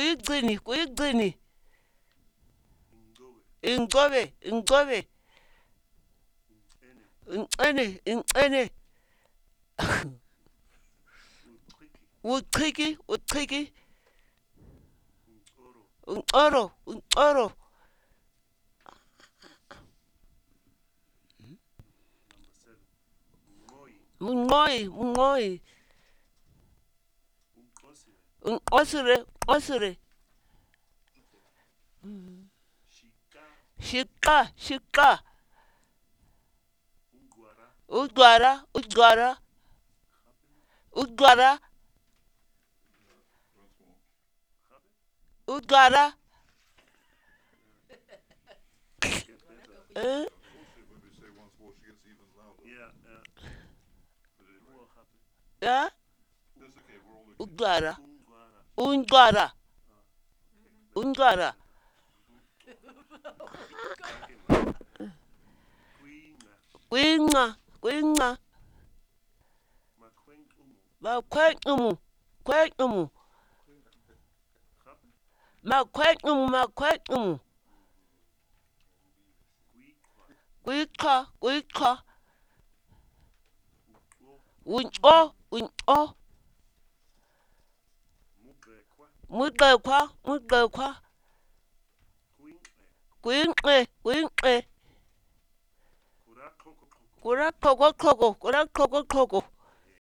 kuyigcini ingcobe incene uchiki uncoro munqoyi unqosire shiqa udwara eh When we say once more, she gets even louder. ya That's okay, we're all undwara kwinqa makhwenqumu kwiqha unco muqekwa kwinqe kuraqhokoqhoko